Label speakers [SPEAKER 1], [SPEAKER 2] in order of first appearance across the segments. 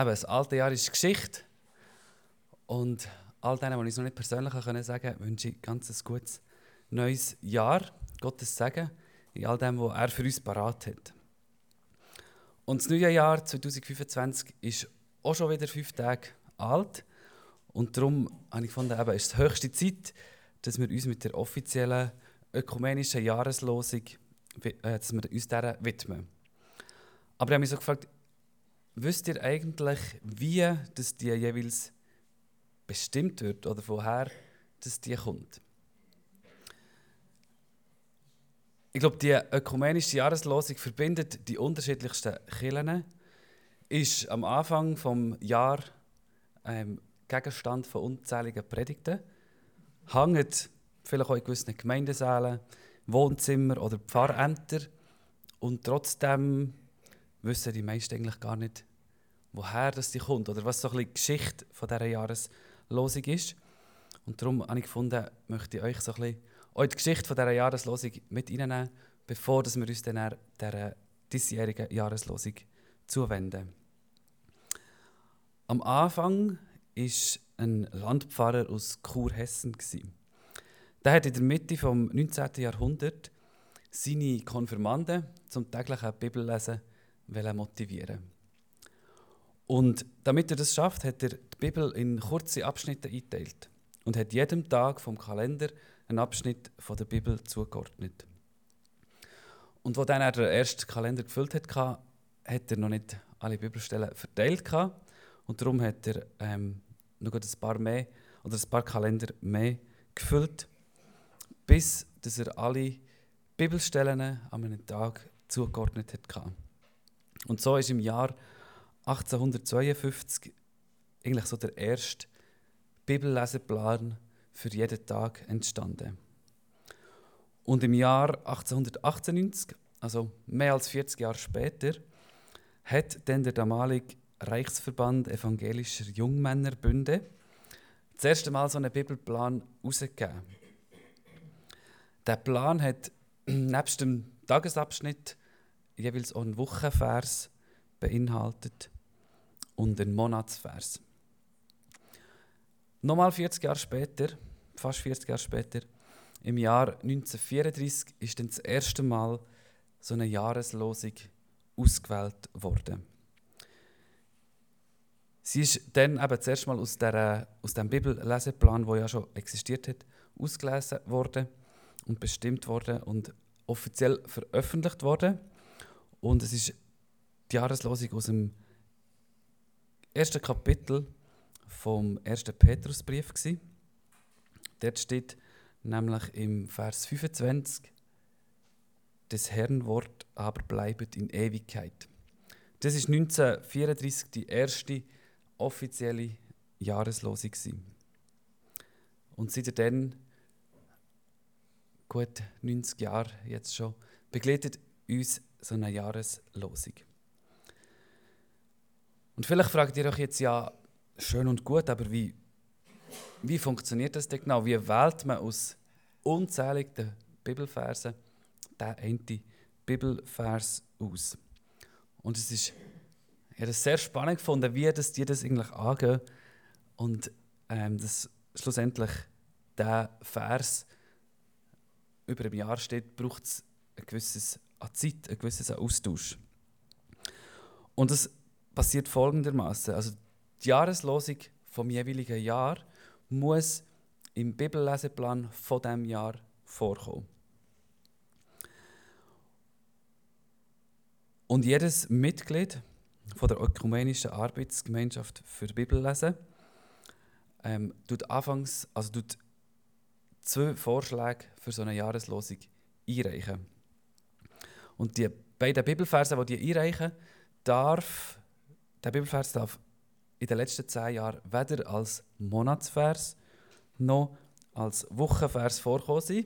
[SPEAKER 1] das alte Jahr ist Geschichte. Und all denen, die ich es noch nicht persönlich sagen konnte, wünsche ich ganz ein gutes neues Jahr. Gottes Segen in all dem, was er für uns parat hat. Und das neue Jahr 2025 ist auch schon wieder 5 Tage alt. Und darum habe ich gefunden, es ist die höchste Zeit, dass wir uns mit der offiziellen ökumenischen Jahreslosung dass wir uns dieser widmen. Aber ich habe mich so gefragt, wisst ihr eigentlich, wie das die jeweils bestimmt wird oder woher das die kommt? Ich glaube, die ökumenische Jahreslosung verbindet die unterschiedlichsten Kirchen, ist am Anfang des Jahres Gegenstand von unzähligen Predigten, hängt vielleicht auch in gewissen Gemeindesälen, Wohnzimmer oder Pfarrämter und trotzdem wissen die meisten eigentlich gar nicht, woher das kommt oder was so ein bisschen die Geschichte von dieser Jahreslosung ist. Und darum habe ich gefunden, möchte ich euch so ein bisschen auch die Geschichte von dieser Jahreslosung mit reinnehmen, bevor wir uns dann dieser diesjährigen Jahreslosung zuwenden. Am Anfang war ein Landpfarrer aus Chur-Hessen. Der hat in der Mitte des 19. Jahrhunderts seine Konfirmanden zum täglichen Bibellesen motivieren. Und damit er das schafft, hat er die Bibel in kurze Abschnitte eingeteilt und hat jedem Tag vom Kalender einen Abschnitt von der Bibel zugeordnet. Und als dann er den ersten Kalender gefüllt hat, hat er noch nicht alle Bibelstellen verteilt. Und darum hat er noch ein paar Kalender mehr gefüllt, bis dass er alle Bibelstellen an einem Tag zugeordnet hat. Und so ist im Jahr 1852 eigentlich so der erste Bibelleseplan für jeden Tag entstanden. Und im Jahr 1898, also mehr als 40 Jahre später, hat dann der damalige Reichsverband evangelischer Jungmännerbünde das erste Mal so einen Bibelplan herausgegeben. Der Plan hat nebst dem Tagesabschnitt jeweils auch einen Wochenvers beinhaltet und einen Monatsvers. Nochmal 40 Jahre später, fast 40 Jahre später, im Jahr 1934 ist dann das erste Mal so eine Jahreslosung ausgewählt worden. Sie ist dann eben das erste Mal aus dem Bibelleseplan, der ja schon existiert hat, ausgelesen worden und bestimmt worden und offiziell veröffentlicht worden. Und es ist die Jahreslosung aus dem ersten Kapitel vom 1. Petrusbrief gsi. Dort steht nämlich im Vers 25: Des Herrn Wort aber bleibet in Ewigkeit. Das ist 1934 die erste offizielle Jahreslosung gsi. Und seitdem, gut 90 Jahre jetzt schon, begleitet uns so eine Jahreslosung. Und vielleicht fragt ihr euch jetzt, ja, schön und gut, aber wie funktioniert das denn genau? Wie wählt man aus unzähligen Bibelversen den einen Bibelvers aus? Und es ist das sehr spannend gefunden, wie die das eigentlich angehen. Und dass schlussendlich der Vers über ein Jahr steht, braucht es ein gewisses Zeit, ein gewisses Austausch. Und das passiert folgendermaßen: Also die Jahreslosung vom jeweiligen Jahr muss im Bibelleseplan von diesem Jahr vorkommen. Und jedes Mitglied von der ökumenischen Arbeitsgemeinschaft für Bibellesen tut 2 Vorschläge für so eine Jahreslosung einreichen. Und die beiden Bibelverse, die einreichen, der Bibelvers darf in den letzten 10 Jahren weder als Monatsvers noch als Wochenvers vorkommen sein.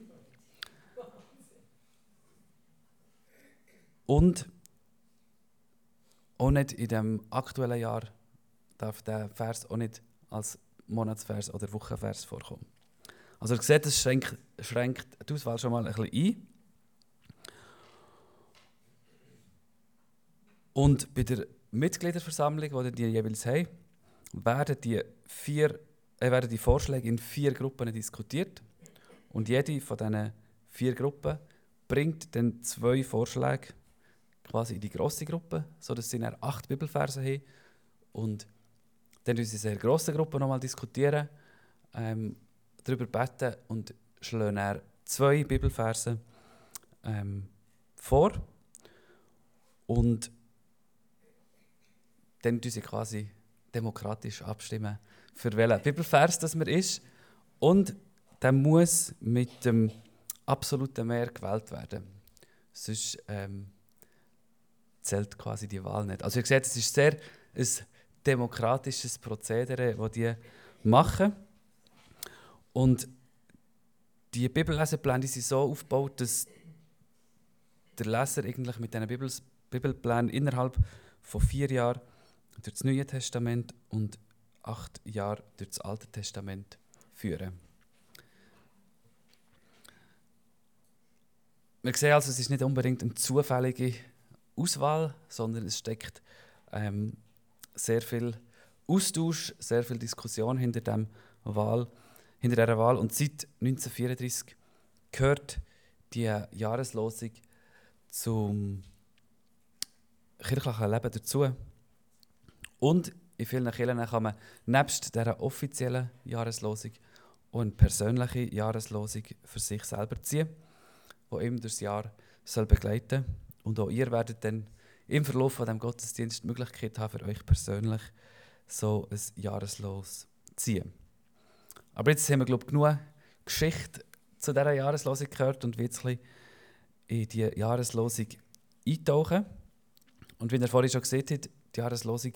[SPEAKER 1] Und auch nicht in dem aktuellen Jahr darf der Vers auch nicht als Monatsvers oder Wochenvers vorkommen. Also ihr seht, das schränkt die Auswahl schon mal ein bisschen ein. Und bei der Mitgliederversammlung, die jeweils haben, werden die Vorschläge in 4 Gruppen diskutiert. Und jede von diesen 4 Gruppen bringt dann 2 Vorschläge quasi in die grosse Gruppe, sodass sie dann 8 Bibelverse haben. Und dann diskutieren sie in sehr grossen Gruppen nochmal diskutieren, darüber beten und schlagen dann 2 Bibelverse vor. Und dann tun sie quasi demokratisch abstimmen, für welchen Bibelvers das man ist. Und der muss mit dem absoluten Mehr gewählt werden. Sonst zählt quasi die Wahl nicht. Also ihr seht, es ist sehr ein demokratisches Prozedere, das die machen. Und die Bibellesepläne sind so aufgebaut, dass der Leser eigentlich mit diesen Bibelplänen innerhalb von 4 Jahren durch das Neue Testament und 8 Jahre durch das Alte Testament führen. Wir sehen also, es ist nicht unbedingt eine zufällige Auswahl, sondern es steckt sehr viel Austausch, sehr viel Diskussion hinter dieser Wahl. Und seit 1934 gehört die Jahreslosung zum kirchlichen Leben dazu. Und in vielen Kirchen kann man nebst dieser offiziellen Jahreslosung auch eine persönliche Jahreslosung für sich selber ziehen, die ihm durchs Jahr begleiten soll. Und auch ihr werdet dann im Verlauf von diesem Gottesdienst die Möglichkeit haben, für euch persönlich so ein Jahreslos zu ziehen. Aber jetzt haben wir, glaube ich, genug Geschichte zu dieser Jahreslosung gehört und will jetzt ein bisschen in die Jahreslosung eintauchen. Und wie ihr vorhin schon gesehen habt, die Jahreslosung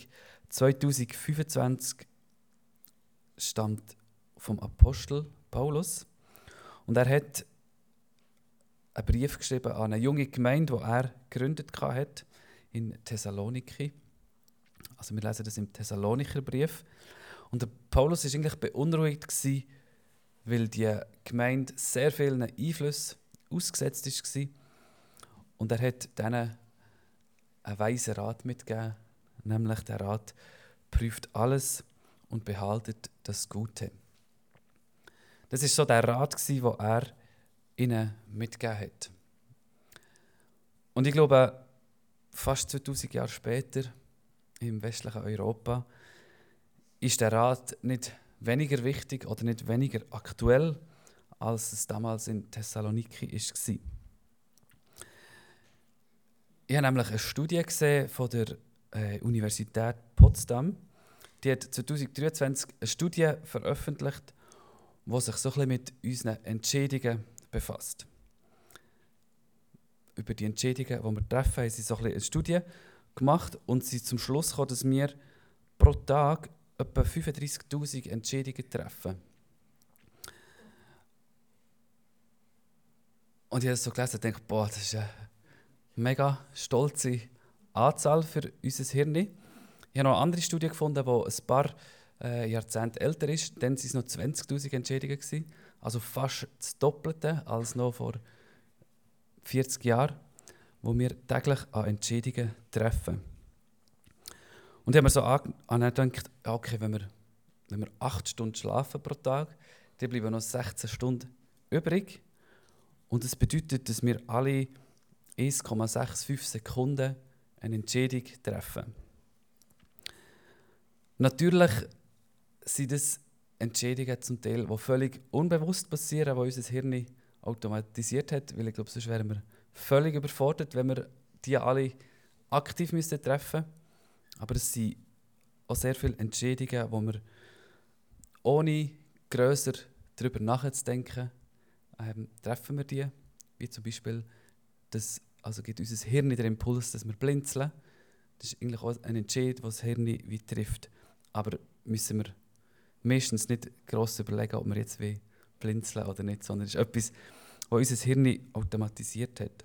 [SPEAKER 1] 2025 stammt vom Apostel Paulus. Und er hat einen Brief geschrieben an eine junge Gemeinde, die er gegründet hat in Thessaloniki. Also wir lesen das im Thessalonicher Brief. Und der Paulus war eigentlich beunruhigt, weil die Gemeinde sehr vielen Einflüssen ausgesetzt war. Und er hat denen einen weisen Rat mitgegeben, nämlich der Rat: prüft alles und behaltet das Gute. Das war so der Rat, den er ihnen mitgegeben hat. Und ich glaube, fast 2000 Jahre später, im westlichen Europa, ist der Rat nicht weniger wichtig oder nicht weniger aktuell, als es damals in Thessaloniki war. Ich habe nämlich eine Studie gesehen von der Universität Potsdam. Die hat 2023 eine Studie veröffentlicht, die sich so ein bisschen mit unseren Entscheidungen befasst. Über die Entscheidungen, die wir treffen, haben sie so ein bisschen eine Studie gemacht und sie zum Schluss gekommen, dass wir pro Tag etwa 35'000 Entscheidungen treffen. Und ich habe es so gelesen und dachte, boah, das ist eine mega stolze Anzahl für unser Hirn. Ich habe noch eine andere Studie gefunden, die ein paar Jahrzehnte älter ist. Dann waren es noch 20'000 Entscheidungen gewesen. Also fast das Doppelte als noch vor 40 Jahren, wo wir täglich an Entscheidungen treffen. Und ich habe mir so gedacht, okay, wenn wir 8 Stunden schlafen pro Tag, dann bleiben noch 16 Stunden übrig. Und das bedeutet, dass wir alle 1,65 Sekunden eine Entscheidung treffen. Natürlich sind das Entscheidungen zum Teil, die völlig unbewusst passieren, die unser Hirn automatisiert hat, weil ich glaube, sonst wären wir völlig überfordert, wenn wir die alle aktiv treffen müssten. Aber es sind auch sehr viele Entscheidungen, die wir ohne grösser darüber nachzudenken, treffen wir die. Wie zum Beispiel, gibt unser Hirn den Impuls, dass wir blinzeln. Das ist eigentlich auch ein Entscheid, den das Hirn wie trifft. Aber müssen wir meistens nicht gross überlegen, ob wir jetzt blinzeln oder nicht, sondern es ist etwas, was unser Hirn automatisiert hat.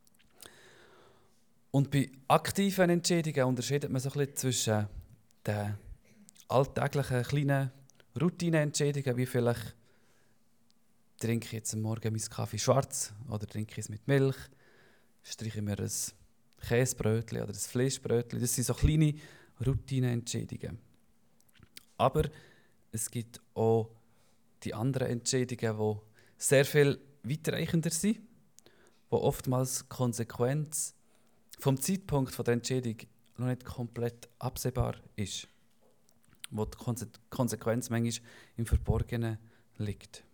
[SPEAKER 1] Und bei aktiven Entscheidungen unterscheidet man so ein bisschen zwischen den alltäglichen kleinen Routineentscheidungen, wie vielleicht trinke ich jetzt am Morgen meinen Kaffee schwarz oder trinke ich es mit Milch, streiche ich mir ein Käsebrötchen oder das Fleischbrötchen. Das sind so kleine Routineentscheidungen. Aber es gibt auch die anderen Entscheidungen, die sehr viel weitreichender sind, die oftmals die Konsequenz vom Zeitpunkt der Entscheidung noch nicht komplett absehbar ist. Wo die Konsequenz manchmal im Verborgenen liegt.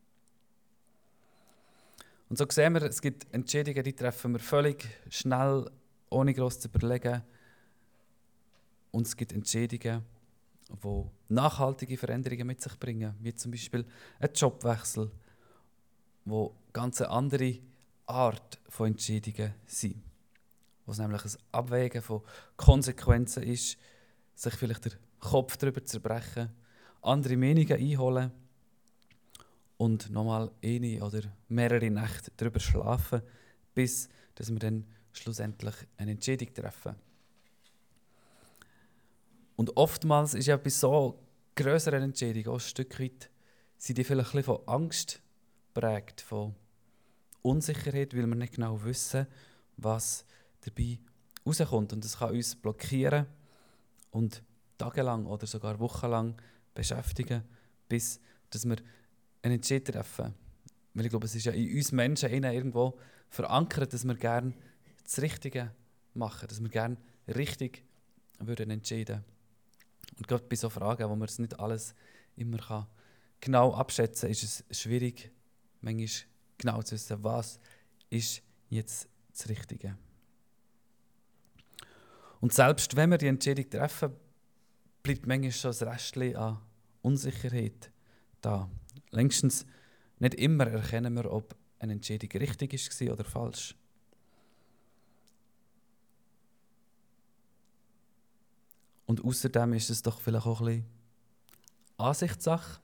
[SPEAKER 1] Und so sehen wir, es gibt Entscheidungen, die treffen wir völlig schnell, ohne gross zu überlegen. Und es gibt Entscheidungen, die nachhaltige Veränderungen mit sich bringen, wie zum Beispiel ein Jobwechsel, wo ganz eine andere Art von Entscheidungen sind. Wo es nämlich ein Abwägen von Konsequenzen ist, sich vielleicht den Kopf darüber zerbrechen, andere Meinungen einholen und nochmal eine oder mehrere Nächte darüber schlafen, bis dass wir dann schlussendlich eine Entscheidung treffen. Und oftmals ist ja bei so grösseren Entscheidungen auch ein Stück weit, sind die vielleicht ein bisschen von Angst geprägt, von Unsicherheit, weil wir nicht genau wissen, was dabei rauskommt. Und das kann uns blockieren und tagelang oder sogar wochenlang beschäftigen, bis dass wir einen Entscheid treffen. Weil ich glaube, es ist ja in uns Menschen irgendwo verankert, dass wir gerne das Richtige machen, dass wir gerne richtig würden entscheiden. Und gerade bei so Fragen, wo man es nicht alles immer genau abschätzen kann, ist es schwierig, manchmal genau zu wissen, was ist jetzt das Richtige. Und selbst wenn wir die Entscheidung treffen, bleibt manchmal schon ein Restchen an Unsicherheit da. Längstens nicht immer erkennen wir, ob eine Entscheidung richtig war oder falsch. Und außerdem ist es doch vielleicht auch ein bisschen Ansichtssache.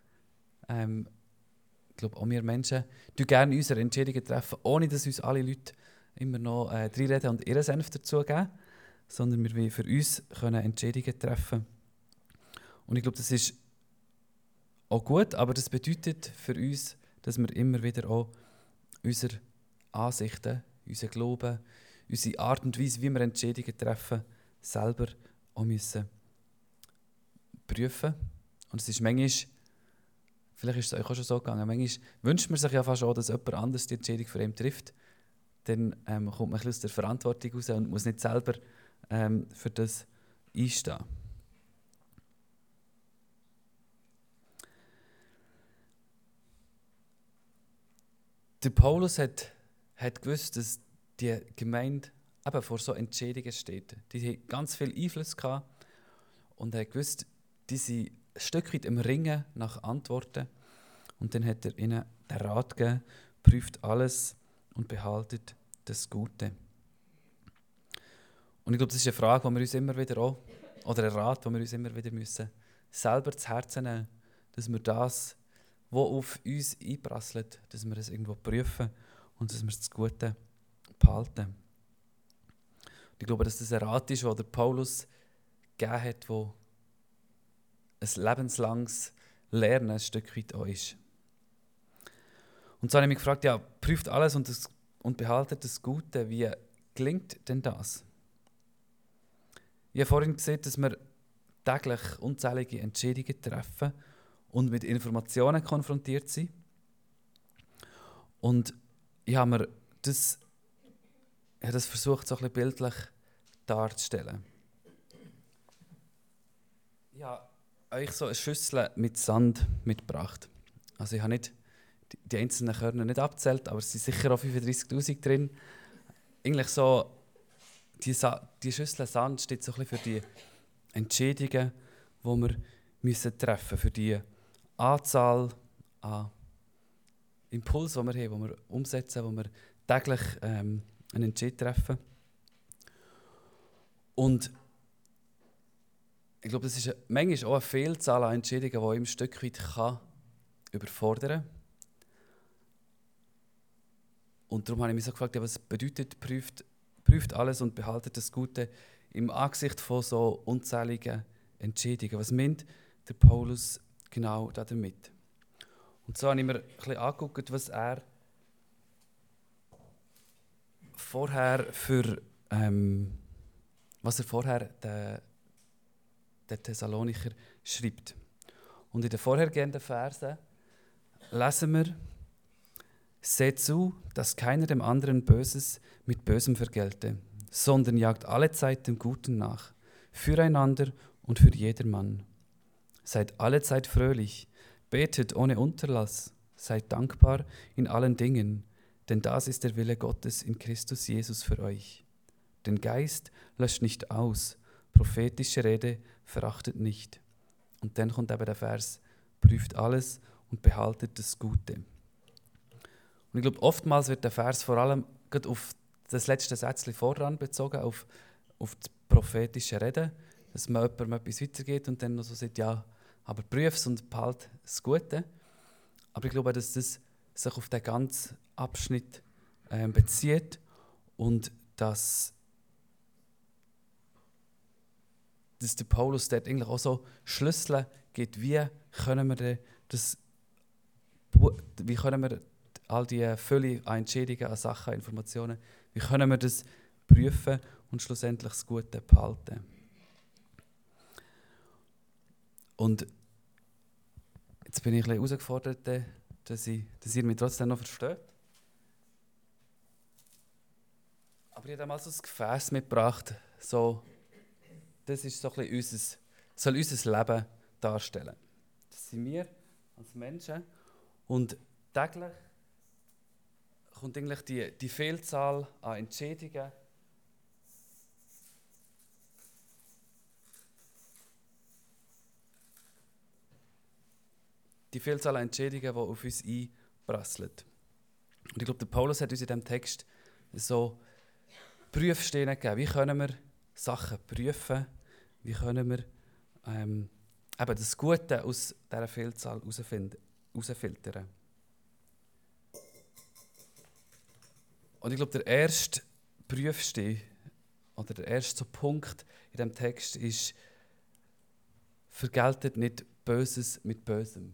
[SPEAKER 1] Ich glaube, auch wir Menschen treffen gerne unsere Entscheidungen treffen, ohne dass uns alle Leute immer noch reinreden und ihren Senf dazugeben, sondern wir wollen für uns Entscheidungen treffen. Und ich glaube, das ist auch gut, aber das bedeutet für uns, dass wir immer wieder auch unsere Ansichten, unseren Glauben, unsere Art und Weise, wie wir Entscheidungen treffen, selber auch müssen prüfen. Und es ist manchmal, vielleicht ist es euch auch schon so gegangen, manchmal wünscht man sich ja fast auch, dass jemand anders die Entscheidung für ihn trifft. Dann kommt man ein bisschen aus der Verantwortung raus und muss nicht selber für das einstehen. Der Paulus hat gewusst, dass die Gemeinde eben vor so Entscheidungen steht. Die hatten ganz viel Einfluss gehabt und er hat gewusst, die sind ein Stück weit im Ringen nach Antworten. Und dann hat er ihnen den Rat gegeben, prüft alles und behaltet das Gute. Und ich glaube, das ist eine Frage, die wir uns immer wieder auch, oder ein Rat, den wir uns immer wieder müssen, selber zu Herzen nehmen, dass wir das, was auf uns einprasselt, dass wir es irgendwo prüfen und dass wir das Gute behalten. Und ich glaube, dass das ein Rat ist, den der Paulus gegeben hat, wo ein lebenslanges Lernen ein Stück weit auch ist. Und so habe ich mich gefragt, ja, prüft alles und behaltet das Gute. Wie gelingt denn das? Ich habe vorhin gesehen, dass wir täglich unzählige Entscheidungen treffen und mit Informationen konfrontiert sind. Und ich habe das versucht, so ein bisschen bildlich darzustellen. Ich habe euch so eine Schüssel mit Sand mitgebracht. Also ich habe nicht die einzelnen Körner nicht abgezählt, aber es sind sicher auch 35'000 drin. Eigentlich so, die Schüssel Sand steht so ein bisschen für die Entscheidungen, die wir treffen müssen, für die Anzahl an Impulsen, die wir umsetzen, wo wir täglich einen Entscheid treffen. Und ich glaube, das ist manchmal auch eine Vielzahl an Entscheidungen, die ihn ein Stück weit überfordern kann. Und darum habe ich mich so gefragt, was bedeutet, prüft alles und behaltet das Gute im Angesicht von so unzähligen Entscheidungen. Was meint der Paulus genau damit? Und so habe ich mir ein bisschen angeguckt, was er vorher für was er vorher den Thessalonicher schreibt. Und in den vorhergehenden Versen lesen wir: Seht zu, dass keiner dem anderen Böses mit Bösem vergelte, sondern jagt allezeit dem Guten nach, füreinander und für jedermann. Seid allezeit fröhlich, betet ohne Unterlass, seid dankbar in allen Dingen, denn das ist der Wille Gottes in Christus Jesus für euch. Den Geist löscht nicht aus, prophetische Rede verachtet nicht. Und dann kommt eben der Vers: Prüft alles und behaltet das Gute. Und ich glaube, oftmals wird der Vers vor allem gerade auf das letzte Sätzchen voran bezogen, auf die prophetische Rede, dass man jemandem etwas weitergeht und dann noch so sagt, ja, aber prüf es und behalte das Gute. Aber ich glaube, dass das sich auf den ganzen Abschnitt bezieht und dass der Paulus dort eigentlich auch so Schlüssel gibt, wie können wir all die Fülle an Entscheidungen, an Sachen, an Informationen, wie können wir das prüfen und schlussendlich das Gute behalten. Und jetzt bin ich ein bisschen herausgefordert, dass ihr mich trotzdem noch versteht. Aber ich habe mal so ein Gefäß mitgebracht, so, das ist so ein bisschen soll unser Leben darstellen. Das sind wir als Menschen und täglich kommt eigentlich die Vielzahl an Entscheidungen die auf uns einprasseln. Und ich glaube, der Paulus hat uns in diesem Text so Prüfsteine gegeben. Wie können wir Sachen prüfen? Wie können wir eben das Gute aus dieser Vielzahl herausfiltern? Und ich glaube, der erste Prüfstein oder der erste Punkt in diesem Text ist: Vergeltet nicht Böses mit Bösem.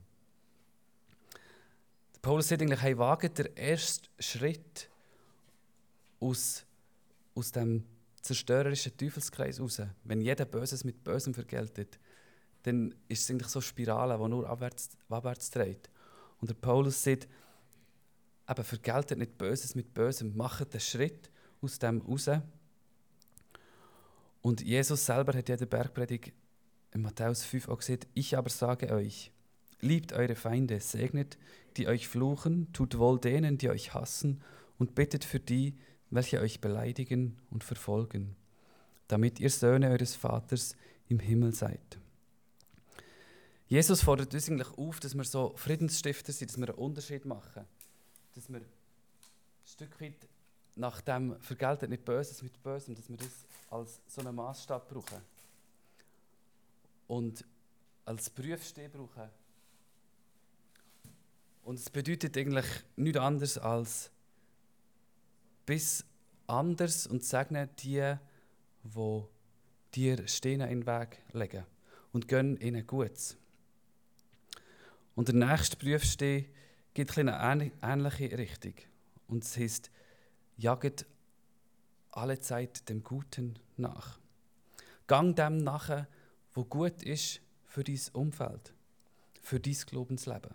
[SPEAKER 1] Der Paulus sagt eigentlich, hey, wagt den ersten Schritt aus dem zerstörerischen Teufelskreis raus. Wenn jeder Böses mit Bösem vergeltet, dann ist es eigentlich so eine Spirale, die nur abwärts dreht. Und der Paulus sagt, eben, vergeltet nicht Böses mit Bösem, macht den Schritt aus dem raus. Und Jesus selber hat ja in der Bergpredigt in Matthäus 5 auch gesagt: Ich aber sage euch, liebt eure Feinde, segnet, die euch fluchen, tut wohl denen, die euch hassen, und bittet für die, welche euch beleidigen und verfolgen, damit ihr Söhne eures Vaters im Himmel seid. Jesus fordert uns eigentlich auf, dass wir so Friedensstifter sind, dass wir einen Unterschied machen, dass wir ein Stück weit nach dem vergeltet nicht Böses mit Bösem, dass wir das als so einen Maßstab brauchen und als Prüfstein brauchen. Und es bedeutet eigentlich nichts anderes als bis anders und segne die dir Steine in den Weg legen und gönn ihnen Gutes. Und der nächste Prüfstein geht eine ähnliche Richtung. Und es heisst, jaget alle Zeit dem Guten nach. Gang dem nach, wo gut ist für dein Umfeld, für dein Glaubensleben.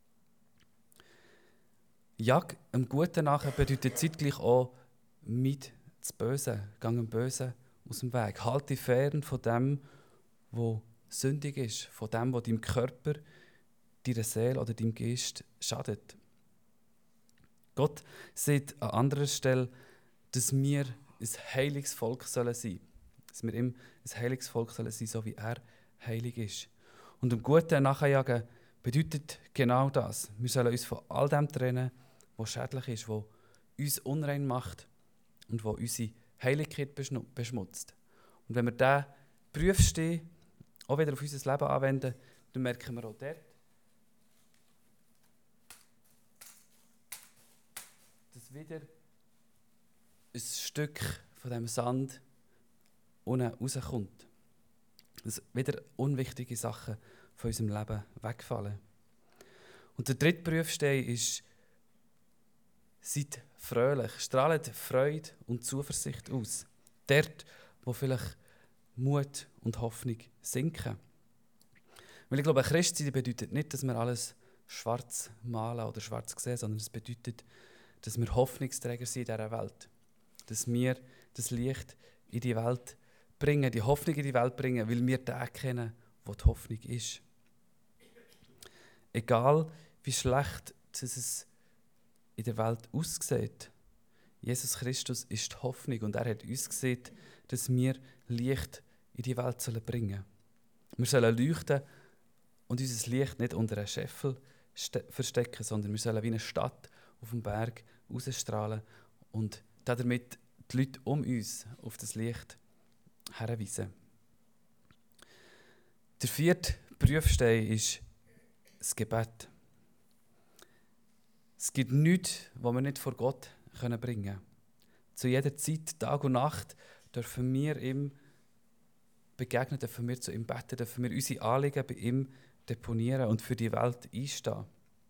[SPEAKER 1] Jag dem Guten nach bedeutet zeitgleich auch mit das Böse. Gang dem Bösen aus dem Weg. Halte fern von dem, was sündig ist, von dem, was deinem Körper, deiner Seele oder deinem Geist schadet. Gott sagt an anderer Stelle, dass wir ein heiliges Volk sein sollen. Dass wir ihm ein heiliges Volk sein sollen, so wie er heilig ist. Und dem Guten nachjagen bedeutet genau das. Wir sollen uns von all dem trennen, was schädlich ist, was uns unrein macht und was unsere Heiligkeit beschmutzt. Und wenn wir diesen Prüfstein auch wieder auf unser Leben anwenden, dann merken wir auch dort, dass wieder ein Stück von diesem Sand unten rauskommt. Dass wieder unwichtige Sachen von unserem Leben wegfallen. Und der dritte Prüfstein ist: Seid fröhlich, strahlt Freude und Zuversicht aus. dort, wo vielleicht Mut und Hoffnung sinken. Weil ich glaube, ein Christsein bedeutet nicht, dass wir alles schwarz malen oder schwarz sehen, sondern es bedeutet, dass wir Hoffnungsträger sind in dieser Welt. Dass wir das Licht in die Welt bringen, die Hoffnung in die Welt bringen, weil wir den kennen, wo die Hoffnung ist. Egal, wie schlecht es in der Welt aussieht, Jesus Christus ist die Hoffnung und er hat uns gesehen, dass wir Licht in die Welt bringen sollen. Wir sollen leuchten und unser Licht nicht unter einen Scheffel verstecken, sondern wir sollen wie eine Stadt auf dem Berg rausstrahlen und damit die Leute um uns auf das Licht hinweisen. Der 4. Prüfstein ist das Gebet. Es gibt nichts, was wir nicht vor Gott bringen können. Zu jeder Zeit, Tag und Nacht, dürfen wir ihm begegnen, dürfen wir zu ihm beten, dürfen wir unsere Anliegen bei ihm deponieren und für die Welt einstehen.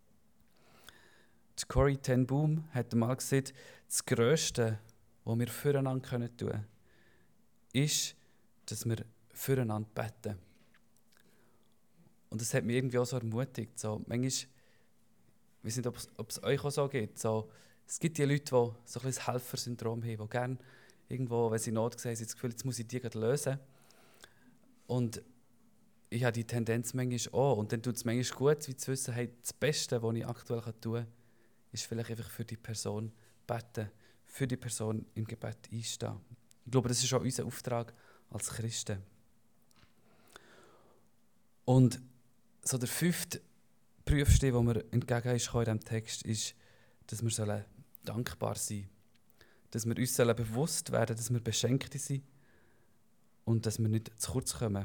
[SPEAKER 1] Die Corrie ten Boom hat einmal gesagt, das Grösste, was wir füreinander tun können, ist, dass wir füreinander beten. Und das hat mich irgendwie auch so ermutigt. So, manchmal, ich weiß nicht, ob es euch auch so geht. So, es gibt die Leute, die so ein bisschen das Helfersyndrom haben, die gerne irgendwo, wenn sie in Not sehen, das Gefühl, jetzt muss ich die gerade lösen. Und ich habe die Tendenz manchmal auch. Und dann tut es manchmal gut, wie zu wissen, hey, das Beste, was ich aktuell tun kann, ist vielleicht einfach für die Person beten, für die Person im Gebet einstehen. Ich glaube, das ist auch unser Auftrag als Christen. Und so der 5. Prüfstein, der mir entgegen ist in diesem Text, ist, dass wir dankbar sein sollen. Dass wir uns bewusst werden, dass wir Beschenkte sind und dass wir nicht zu kurz kommen.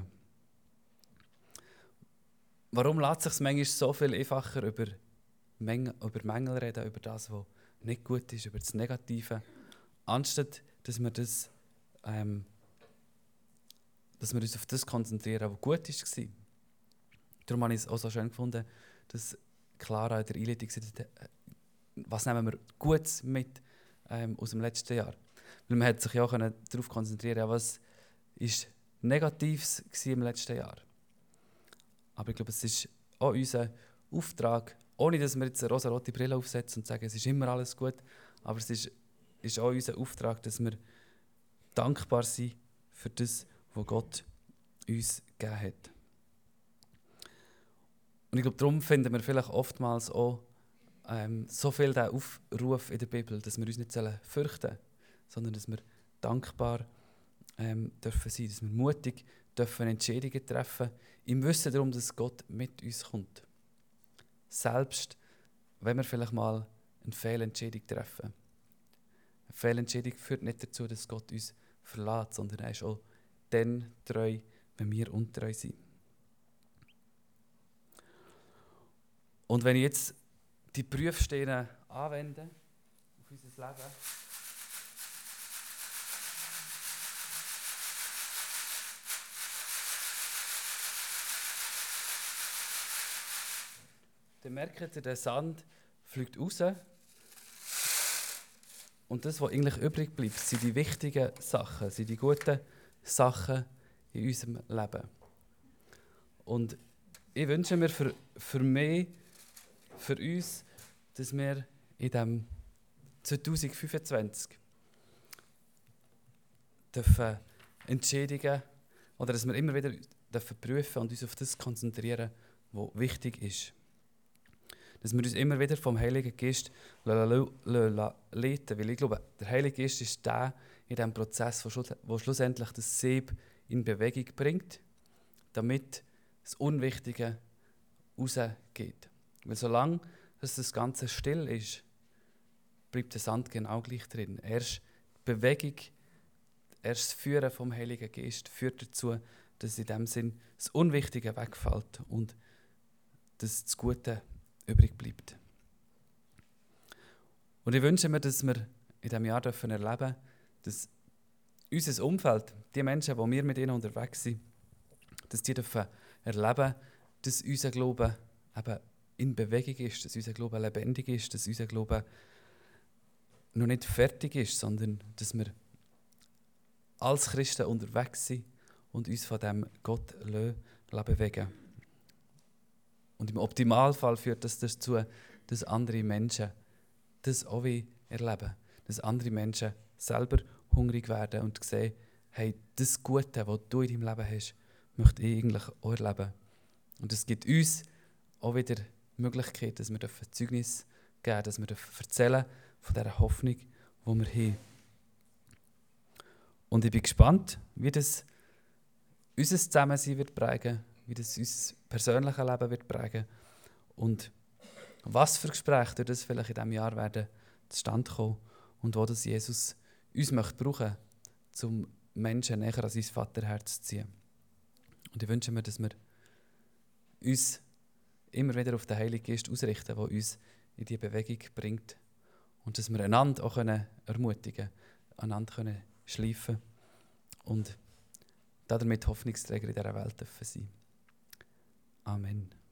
[SPEAKER 1] Warum lässt es sich manchmal so viel einfacher über Mängel reden, über das, was nicht gut ist, über das Negative, anstatt dass wir uns auf das konzentrieren, was gut war. Darum habe ich es auch so schön gefunden, dass Clara in der Einleitung gesagt hat, was nehmen wir Gutes mit aus dem letzten Jahr. Weil man hat sich ja auch darauf konzentrieren können, was ist Negatives war im letzten Jahr. Aber ich glaube, es ist auch unser Auftrag, ohne dass wir jetzt eine rosa-rote Brille aufsetzen und sagen, es ist immer alles gut, aber es ist auch unser Auftrag, dass wir dankbar sind für das, was Gott uns gegeben hat. Und ich glaube, darum finden wir vielleicht oftmals auch so viel den Aufruf in der Bibel, dass wir uns nicht fürchten sollen, sondern dass wir dankbar dürfen sein, dass wir mutig dürfen Entscheidungen treffen, im Wissen darum, dass Gott mit uns kommt. Selbst wenn wir vielleicht mal eine Fehlentscheidung treffen. Eine Fehlentscheidung führt nicht dazu, dass Gott uns verlässt, sondern er ist auch dann treu, wenn wir untreu sind. Und wenn ich jetzt die Prüfsteine anwende auf unser Leben, dann merkt ihr, der Sand fliegt raus. Und das, was eigentlich übrig bleibt, sind die wichtigen Sachen, sind die guten Sachen in unserem Leben. Und ich wünsche mir für mich, für uns, dass wir in diesem 2025 dürfen Entscheidungen, oder dass wir immer wieder dürfen prüfen und uns auf das konzentrieren, was wichtig ist. Dass wir uns immer wieder vom Heiligen Geist leiten, weil ich glaube, der Heilige Geist ist der in diesem Prozess, der schlussendlich das Sieb in Bewegung bringt, damit das Unwichtige rausgeht. Weil solange das Ganze still ist, bleibt der Sand genau gleich drin. Erst die Bewegung, erst das Führen vom Heiligen Geist führt dazu, dass in dem Sinn das Unwichtige wegfällt und dass das Gute übrig bleibt. Und ich wünsche mir, dass wir in diesem Jahr erleben dürfen, dass unser Umfeld, die Menschen, die wir mit ihnen unterwegs sind, dass die dürfen erleben, dass unser Glaube eben in Bewegung ist, dass unser Glaube lebendig ist, dass unser Glaube noch nicht fertig ist, sondern dass wir als Christen unterwegs sind und uns von diesem Gott bewegen. Und im Optimalfall führt das dazu, dass andere Menschen das auch wie erleben. Dass andere Menschen selber hungrig werden und sehen, hey, das Gute, was du in deinem Leben hast, möchte ich eigentlich auch erleben. Und es gibt uns auch wieder die Möglichkeit, dass wir Zeugnis geben dürfen, dass wir erzählen von dieser Hoffnung, die wir haben. Und ich bin gespannt, wie das unser Zusammensein wird prägen, wie das unser persönliches Leben wird prägen und was für Gespräche durch das vielleicht in diesem Jahr werden zustande kommen und wo das Jesus uns möchte brauchen, um Menschen näher an sein Vaterherz zu ziehen. Und ich wünsche mir, dass wir uns immer wieder auf den Heiligen Geist ausrichten, der uns in diese Bewegung bringt und dass wir einander auch ermutigen können, einander schleifen und damit Hoffnungsträger in dieser Welt sein dürfen. Amen.